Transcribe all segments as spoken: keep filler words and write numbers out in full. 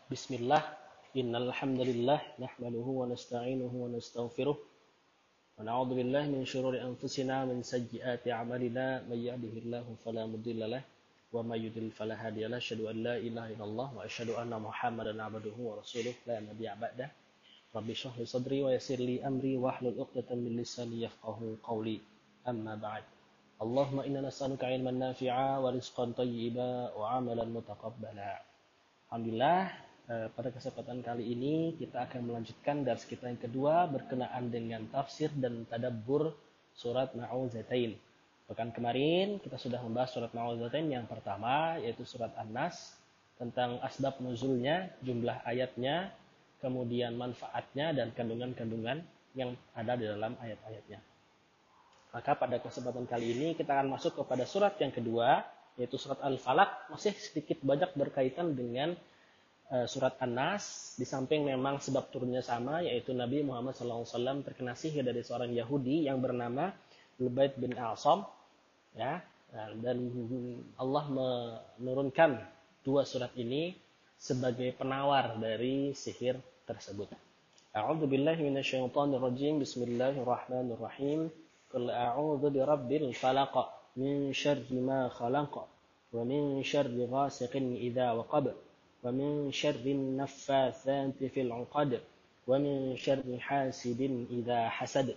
Bismillah, innal hamdalillah nahmaduhu wa nasta'inuhu wa nastaghfiruh wa na'udzu billahi min shururi anfusina min sayyiati a'malina may yahdihillahu fala mudilla lahu wa may yudlil fala hadiya lahu asyhadu an la ilaha illallah wa asyhadu anna muhammadan 'abduhu wa rasuluh la nabiyya ba'dah. Rabbi shrah li sadri wa yassir li amri wahlul 'uqdatam min lisani yafqahu qawli. Amma ba'd. Allahumma inna nas'aluka 'ilman nafi'a wa rizqan thayyiba wa 'amalan mutaqabbala. Alhamdulillah, pada kesempatan kali ini kita akan melanjutkan dars kita yang kedua berkenaan dengan tafsir dan tadabbur surat Ma'uzatain. Pekan kemarin kita sudah membahas surat Ma'uzatain yang pertama, yaitu surat An-Nas, tentang asbab nuzulnya, jumlah ayatnya, kemudian manfaatnya dan kandungan-kandungan yang ada di dalam ayat-ayatnya. Maka pada kesempatan kali ini kita akan masuk kepada surat yang kedua, yaitu surat Al-Falaq, masih sedikit banyak berkaitan dengan surat An-Nas, di samping memang sebab turunnya sama, yaitu Nabi Muhammad shallallahu alaihi wasallam terkena sihir dari seorang Yahudi yang bernama Lubaid bin A'sam, ya, dan Allah menurunkan dua surat ini sebagai penawar dari sihir tersebut. A'udzubillahi minasyaitonirrajim. Bismillahirrahmanirrahim. Qul a'udzu birabbil falaq min syarri ma khalaq wa min syarri ghasiqin idza waqab wa min syarrin naffatsati fil 'uqad wa min syarri hasidin idza hasad.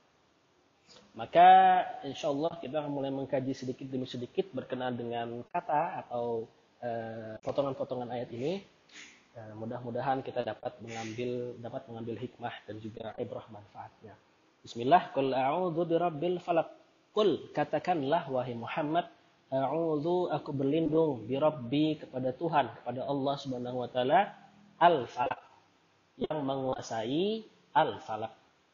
Maka insyaallah kita akan mulai mengkaji sedikit demi sedikit berkenaan dengan kata atau uh, potongan-potongan ayat ini. Uh, mudah-mudahan kita dapat mengambil dapat mengambil hikmah dan juga ibrah manfaatnya. Bismillah, qul a'udzu birabbil falaq. Qul, katakanlah wahai Muhammad, a'udzu, aku berlindung, birabbi, kepada Tuhan, kepada Allah Subhanahu wa taala, al-falaq, yang menguasai al-falaq.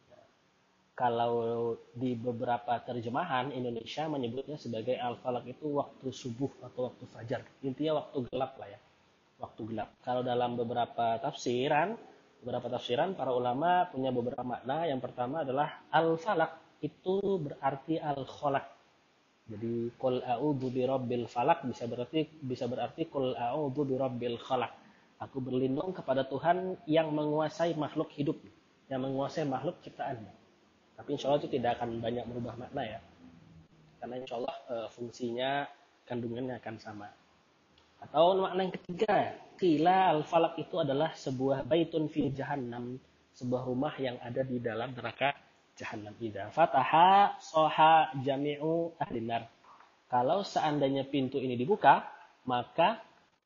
Kalau di beberapa terjemahan Indonesia menyebutnya sebagai al-falaq itu waktu subuh atau waktu fajar. Intinya waktu gelap lah ya. Waktu gelap. Kalau dalam beberapa tafsiran, beberapa tafsiran para ulama punya beberapa makna. Yang pertama adalah al-falaq itu berarti al-khalaq. Jadi qul a'udzu birabbil falaq bisa berarti bisa berarti qul a'udzu birabbil khalaq. Aku berlindung kepada Tuhan yang menguasai makhluk hidup, yang menguasai makhluk ciptaannya. Tapi insyaallah itu tidak akan banyak merubah makna ya. Karena insyaallah e, fungsinya kandungannya akan sama. Atau makna yang ketiga, qila al-falaq itu adalah sebuah baitun fil jahannam, sebuah rumah yang ada di dalam neraka Jahannam. Idza fataha soha jami'u ahlinar. Kalau seandainya pintu ini dibuka, maka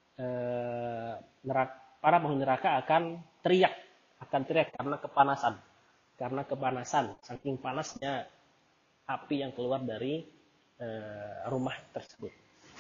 eh, neraka, para penghuni neraka akan teriak, akan teriak karena kepanasan, karena kepanasan, saking panasnya api yang keluar dari eh, rumah tersebut.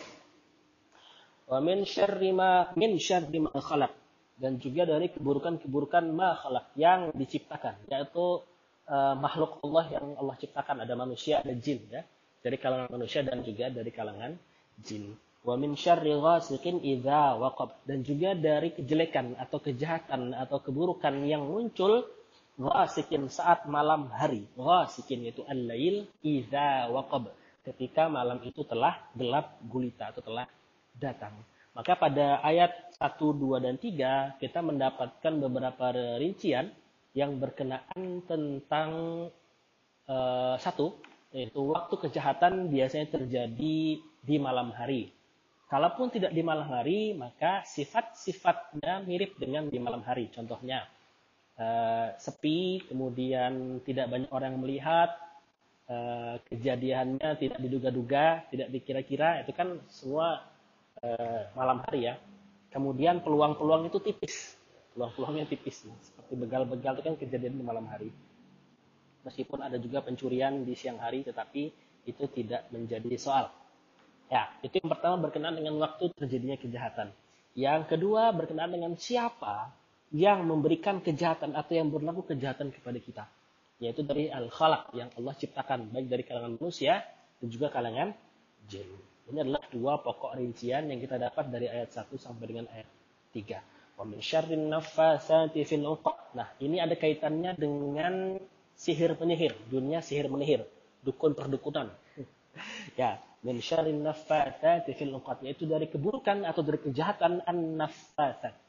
Wa min syarri ma min syarri ma khalaq, dan juga dari keburukan-keburukan ma khalaq yang diciptakan, yaitu Uh, makhluk Allah yang Allah ciptakan, ada manusia, ada jin ya, dari kalangan manusia dan juga dari kalangan jin. Wa min syarri ghasiqin idza waqab, dan juga dari kejelekan atau kejahatan atau keburukan yang muncul ghasiqin saat malam hari. Ghasiqin itu al-lail, idza waqab, ketika malam itu telah gelap gulita atau telah datang. Maka pada ayat satu, dua dan tiga kita mendapatkan beberapa rincian yang berkenaan tentang uh, satu, yaitu waktu kejahatan biasanya terjadi di malam hari. Kalaupun tidak di malam hari, maka sifat-sifatnya mirip dengan di malam hari. Contohnya, uh, sepi, kemudian tidak banyak orang melihat, uh, kejadiannya tidak diduga-duga, tidak dikira-kira, itu kan semua uh, malam hari ya. Kemudian peluang-peluang itu tipis. Peluang-peluangnya tipis, seperti begal-begal itu kan kejadian di malam hari. Meskipun ada juga pencurian di siang hari, tetapi itu tidak menjadi soal. Ya, itu yang pertama berkenaan dengan waktu terjadinya kejahatan. Yang kedua berkenaan dengan siapa yang memberikan kejahatan atau yang berlaku kejahatan kepada kita, yaitu dari al-khalaq yang Allah ciptakan, baik dari kalangan manusia dan juga kalangan jin. Ini adalah dua pokok rincian yang kita dapat dari ayat satu sampai dengan ayat tiga. Wa min syarrin naffatsati fil 'uqad. Nah, ini ada kaitannya dengan sihir penyihir, dunia sihir menyihir, dukun perdukunan. Ya, min syarrin naffatsati fil 'uqad, yaitu dari keburukan atau dari kejahatan an-naffatsat.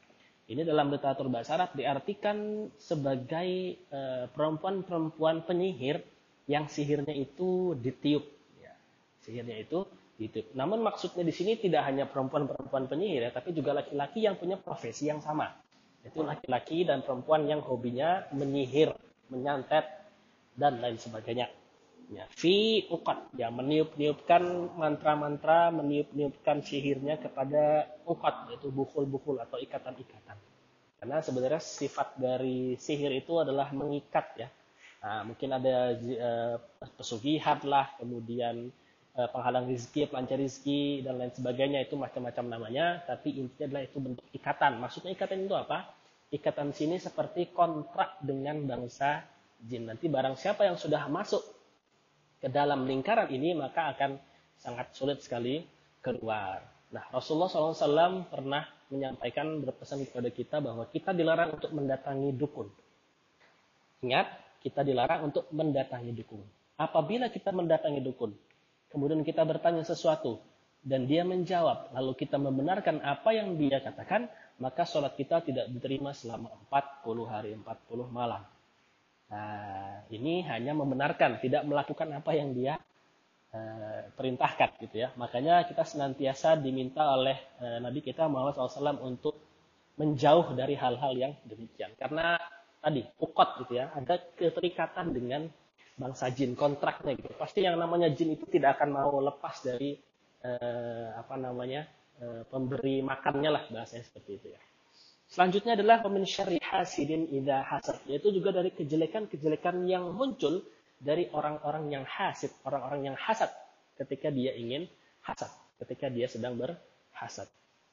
Ini dalam literatur bahasa Arab diartikan sebagai uh, perempuan-perempuan penyihir yang sihirnya itu ditiup. Ya, sihirnya itu ditiup. Namun maksudnya di sini tidak hanya perempuan-perempuan penyihir, ya, tapi juga laki-laki yang punya profesi yang sama. Itu laki-laki dan perempuan yang hobinya menyihir, menyantet, dan lain sebagainya. Ya, fi uqad, ya, meniup-niupkan mantra-mantra, meniup-niupkan sihirnya kepada uqad, yaitu bukul-bukul atau ikatan-ikatan. Karena sebenarnya sifat dari sihir itu adalah mengikat, ya. Nah, mungkin ada uh, pesugihan lah, kemudian uh, penghalang rezeki, pelancar rezeki, dan lain sebagainya, itu macam-macam namanya, tapi intinya adalah itu bentuk ikatan. Maksudnya ikatan itu apa? Ikatan sini seperti kontrak dengan bangsa jin. Nanti barang siapa yang sudah masuk ke dalam lingkaran ini, maka akan sangat sulit sekali keluar. Nah, Rasulullah shallallahu alaihi wasallam pernah menyampaikan, berpesan kepada kita bahwa kita dilarang untuk mendatangi dukun. Ingat, kita dilarang untuk mendatangi dukun. Apabila kita mendatangi dukun, kemudian kita bertanya sesuatu, dan dia menjawab, lalu kita membenarkan apa yang dia katakan, maka sholat kita tidak diterima selama empat puluh hari, empat puluh malam. Nah, ini hanya membenarkan, tidak melakukan apa yang dia uh, perintahkan, gitu ya. Makanya kita senantiasa diminta oleh uh, Nabi kita Muhammad shallallahu alaihi wasallam untuk menjauh dari hal-hal yang demikian. Karena tadi uqad, gitu ya, ada keterikatan dengan bangsa jin, kontraknya gitu. Pasti yang namanya jin itu tidak akan mau lepas dari uh, apa namanya uh, pemberi makannya lah, bahasanya seperti itu ya. Selanjutnya adalah min syarri hasidin idza hasad, yaitu juga dari kejelekan-kejelekan yang muncul dari orang-orang yang hasid, orang-orang yang hasad ketika dia ingin hasad, ketika dia sedang berhasad.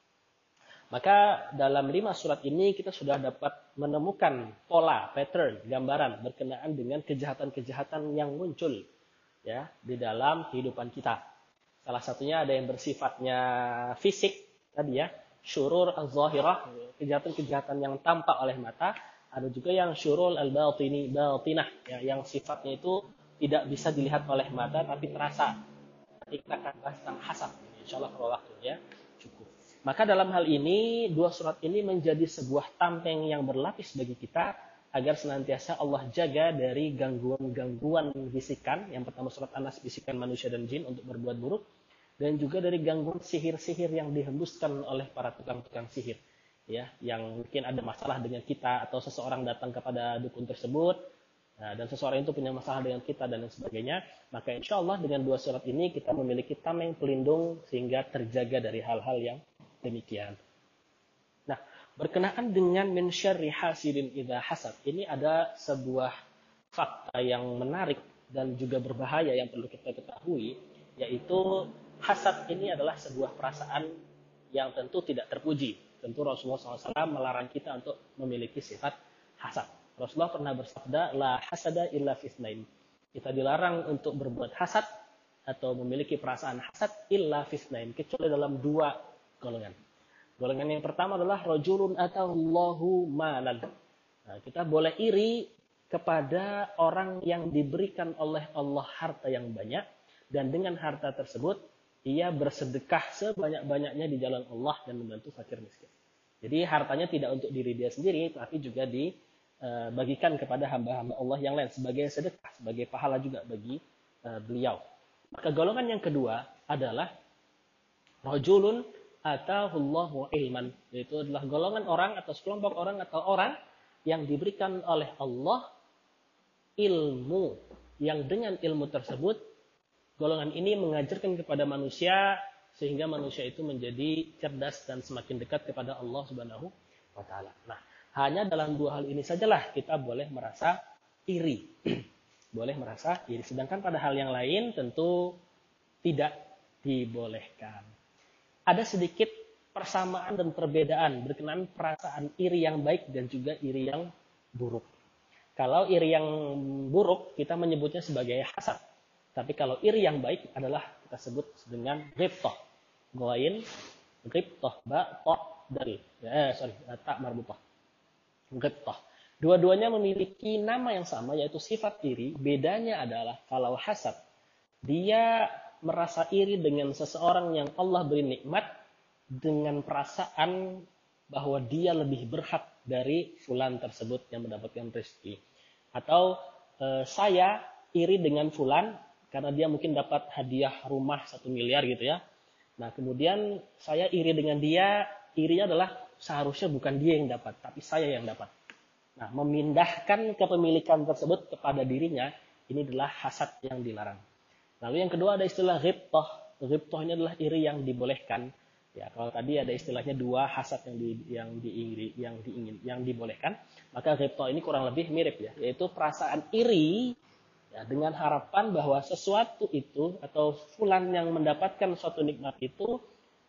Maka dalam lima surat ini kita sudah dapat menemukan pola, pattern, gambaran berkenaan dengan kejahatan-kejahatan yang muncul ya di dalam kehidupan kita. Salah satunya ada yang bersifatnya fisik tadi ya, syurur al-zahirah, kejahatan-kejahatan yang tampak oleh mata. Ada juga yang syurur al-batini, batinah, ya, yang sifatnya itu tidak bisa dilihat oleh mata tapi terasa. Nanti kita akan bahas tentang hasad, insyaallah kalau waktunya cukup. Maka dalam hal ini dua surat ini menjadi sebuah tameng yang berlapis bagi kita agar senantiasa Allah jaga dari gangguan-gangguan bisikan. Yang pertama surat An-Nas, bisikan manusia dan jin untuk berbuat buruk. Dan juga dari gangguan sihir-sihir yang dihembuskan oleh para tukang-tukang sihir, ya, yang mungkin ada masalah dengan kita atau seseorang datang kepada dukun tersebut, nah, dan seseorang itu punya masalah dengan kita dan lain sebagainya. Maka insya Allah dengan dua surat ini kita memiliki tameng pelindung sehingga terjaga dari hal-hal yang demikian. Nah, berkenaan dengan min syarri hasidin idza hasad, ini ada sebuah fakta yang menarik dan juga berbahaya yang perlu kita ketahui, yaitu hasad ini adalah sebuah perasaan yang tentu tidak terpuji. Tentu Rasulullah shallallahu alaihi wasallam melarang kita untuk memiliki sifat hasad. Rasulullah pernah bersabda, la hasada illa fisnain. Kita dilarang untuk berbuat hasad atau memiliki perasaan hasad illa fisnain, kecuali dalam dua golongan. Golongan yang pertama adalah rajulun atahullahu malan. Nah, kita boleh iri kepada orang yang diberikan oleh Allah harta yang banyak, dan dengan harta tersebut ia bersedekah sebanyak-banyaknya di jalan Allah dan membantu fakir miskin. Jadi hartanya tidak untuk diri dia sendiri, tapi juga dibagikan kepada hamba-hamba Allah yang lain sebagai sedekah, sebagai pahala juga bagi uh, beliau. Maka golongan yang kedua adalah rajulun atahullahu ilman, yaitu adalah golongan orang atau sekelompok orang atau orang yang diberikan oleh Allah ilmu, yang dengan ilmu tersebut golongan ini mengajarkan kepada manusia sehingga manusia itu menjadi cerdas dan semakin dekat kepada Allah Subhanahu wa taala. Nah, hanya dalam dua hal ini sajalah kita boleh merasa iri. Boleh merasa iri, sedangkan pada hal yang lain tentu tidak dibolehkan. Ada sedikit persamaan dan perbedaan berkenaan perasaan iri yang baik dan juga iri yang buruk. Kalau iri yang buruk kita menyebutnya sebagai hasad. Tapi kalau iri yang baik adalah kita sebut dengan ghibtah. Ghain, ghibtah, ba, ta, dal. Ya, eh, sorry, ta marbutah. Ghibtah. Dua-duanya memiliki nama yang sama, yaitu sifat iri. Bedanya adalah kalau hasad, dia merasa iri dengan seseorang yang Allah beri nikmat dengan perasaan bahwa dia lebih berhak dari fulan tersebut yang mendapatkan rezeki. Atau e, saya iri dengan fulan karena dia mungkin dapat hadiah rumah satu miliar gitu ya. Nah kemudian saya iri dengan dia, irinya adalah seharusnya bukan dia yang dapat, tapi saya yang dapat. Nah memindahkan kepemilikan tersebut kepada dirinya, ini adalah hasad yang dilarang. Lalu yang kedua ada istilah ghibtah. Ghibtah ini adalah iri yang dibolehkan. Ya, kalau tadi ada istilahnya dua hasad yang di, yang diingri, yang diingin, yang dibolehkan, maka ghibtah ini kurang lebih mirip ya, yaitu perasaan iri ya, dengan harapan bahwa sesuatu itu atau fulan yang mendapatkan suatu nikmat itu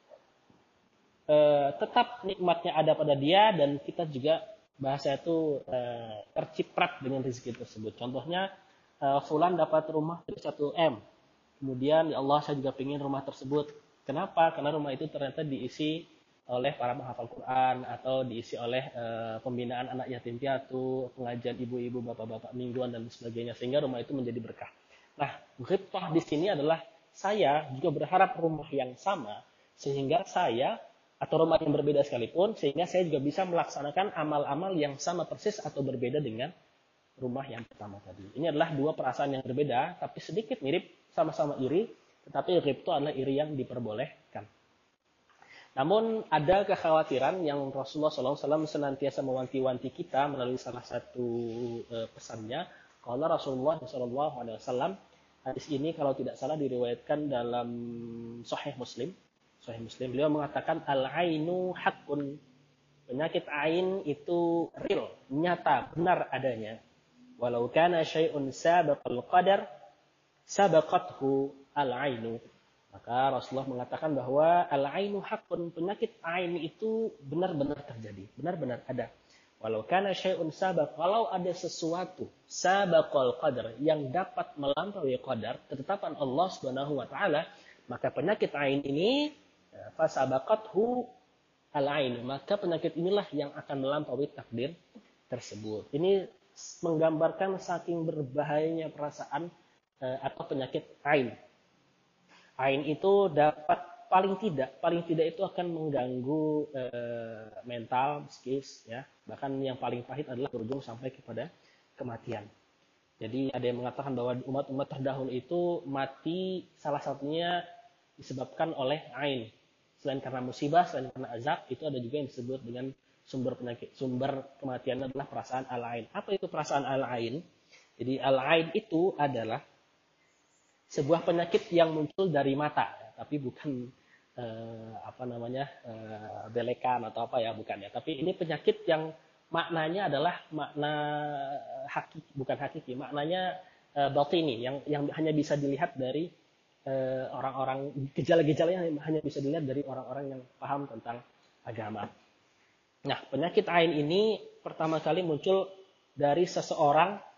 eh, tetap nikmatnya ada pada dia dan kita juga bahasa itu eh, terciprat dengan rezeki tersebut. Contohnya eh, fulan dapat rumah dari satu M. Kemudian ya Allah saya juga ingin rumah tersebut. Kenapa? Karena rumah itu ternyata diisi oleh para menghafal Quran atau diisi oleh e, pembinaan anak yatim piatu, pengajian ibu-ibu, bapak-bapak mingguan dan sebagainya sehingga rumah itu menjadi berkah. Nah, ghibtah di sini adalah saya juga berharap rumah yang sama sehingga saya atau rumah yang berbeda sekalipun sehingga saya juga bisa melaksanakan amal-amal yang sama persis atau berbeda dengan rumah yang pertama tadi. Ini adalah dua perasaan yang berbeda tapi sedikit mirip, sama-sama iri. Tetapi ghibtah adalah iri yang diperbolehkan. Namun ada kekhawatiran yang Rasulullah shallallahu alaihi wasallam senantiasa mewanti-wanti kita melalui salah satu e, pesannya. Kalau Rasulullah shallallahu alaihi wasallam, hadis ini kalau tidak salah diriwayatkan dalam Sahih Muslim. Sahih Muslim beliau mengatakan al-ainu haqqun. Penyakit ain itu real, nyata, benar adanya. Walau kana syai'un sabaqal qadar sabaqathu al-ainu. Maka Rasulullah mengatakan bahwa al-ainu haqqun, penyakit ain itu benar-benar terjadi, benar-benar ada. Walau kana syai'un sabaq, kalau ada sesuatu sabaqal qadar yang dapat melampaui qadar, ketetapan Allah Subhanahu wa taala, maka penyakit ain ini fa sabaqathu al-ain, maka penyakit inilah yang akan melampaui takdir tersebut. Ini menggambarkan saking berbahayanya perasaan atau penyakit ain. Ain itu dapat paling tidak, paling tidak itu akan mengganggu e, mental, psikis, ya. Bahkan yang paling pahit adalah berujung sampai kepada kematian. Jadi ada yang mengatakan bahwa umat-umat terdahulu itu mati salah satunya disebabkan oleh ain. Selain karena musibah, selain karena azab, itu ada juga yang disebut dengan sumber penyakit, sumber kematian adalah perasaan al-ain. Apa itu perasaan al-ain? Jadi al-ain itu adalah sebuah penyakit yang muncul dari mata, ya, tapi bukan eh, apa namanya eh, belekan atau apa ya, bukan ya. Tapi ini penyakit yang maknanya adalah makna hakiki, bukan hakiki, maknanya eh, batini, yang yang hanya bisa dilihat dari eh, orang-orang, gejala-gejala yang hanya bisa dilihat dari orang-orang yang paham tentang agama. Nah, penyakit ain ini pertama kali muncul dari seseorang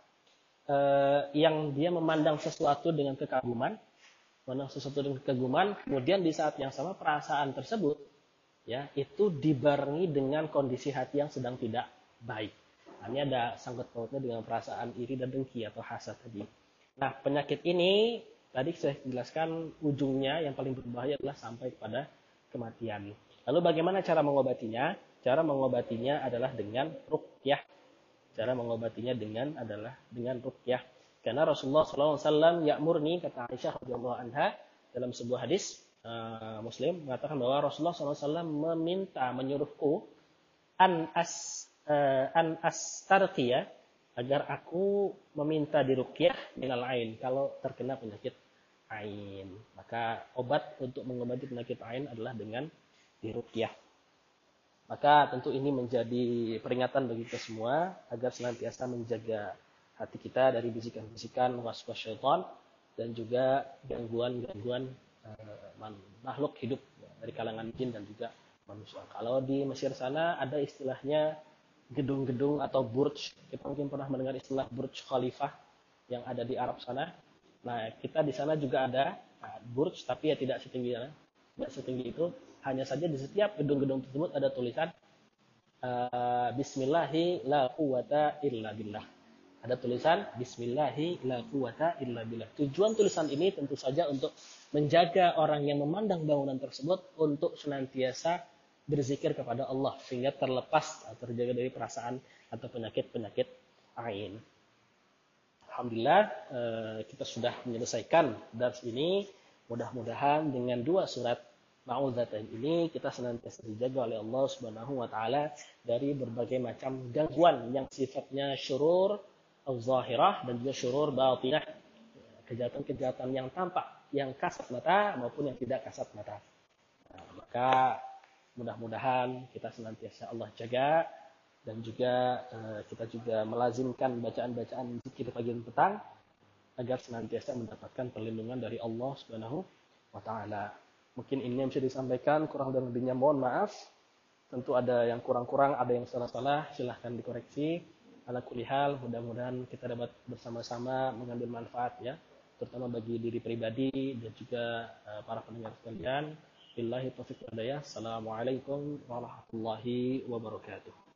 Uh, yang dia memandang sesuatu dengan kekaguman, memandang sesuatu dengan kekaguman, kemudian di saat yang sama perasaan tersebut, ya, itu dibarengi dengan kondisi hati yang sedang tidak baik. Nah, ini ada sangkut pautnya dengan perasaan iri dan dengki atau hasad tadi. Nah, penyakit ini tadi saya jelaskan ujungnya yang paling berbahaya adalah sampai kepada kematian. Lalu bagaimana cara mengobatinya? Cara mengobatinya adalah dengan ruqyah. Cara mengobatinya dengan adalah dengan ruqyah. Karena Rasulullah shallallahu alaihi wasallam ya'murni, kata Aisyah radhiyallahu anha dalam sebuah hadis uh, Muslim mengatakan bahwa Rasulullah shallallahu alaihi wasallam meminta, menyuruhku an as uh, an astarqiya, agar aku meminta diruqyah minal ain kalau terkena penyakit ain. Maka obat untuk mengobati penyakit ain adalah dengan diruqyah. Maka tentu ini menjadi peringatan bagi kita semua agar senantiasa menjaga hati kita dari bisikan-bisikan waswas syaitan dan juga gangguan-gangguan uh, makhluk hidup dari kalangan jin dan juga manusia. Kalau di Mesir sana ada istilahnya gedung-gedung atau burj. Kita mungkin pernah mendengar istilah Burj Khalifah yang ada di Arab sana. Nah, kita di sana juga ada nah, burj, tapi ya tidak setinggi tidak setinggi itu. Hanya saja di setiap gedung-gedung tersebut ada tulisan uh, Bismillahi la quwata illa billah. Ada tulisan Bismillahi la quwata illa billah. Tujuan tulisan ini tentu saja untuk menjaga orang yang memandang bangunan tersebut untuk senantiasa berzikir kepada Allah sehingga terlepas atau terjaga dari perasaan atau penyakit-penyakit ain. Alhamdulillah eh, kita sudah menyelesaikan dars ini. Mudah-mudahan dengan dua surat Ma'udzatain ini kita senantiasa dijaga oleh Allah Subhanahu wa taala dari berbagai macam gangguan yang sifatnya syurur al-zahirah dan juga syurur batinah, kejahatan-kejahatan yang tampak, yang kasat mata maupun yang tidak kasat mata. Nah, maka mudah-mudahan kita senantiasa Allah jaga dan juga eh, kita juga melazimkan bacaan-bacaan zikir pagi dan petang agar senantiasa mendapatkan perlindungan dari Allah Subhanahu wa taala. Mungkin ini yang bisa disampaikan, kurang dan lebihnya mohon maaf. Tentu ada yang kurang-kurang, ada yang salah-salah, silahkan dikoreksi. Ala kulli hal, mudah-mudahan kita dapat bersama-sama mengambil manfaat ya, terutama bagi diri pribadi dan juga uh, para pendengar sekalian. Billahi taufiq wal hidayah. Assalamualaikum warahmatullahi wabarakatuh.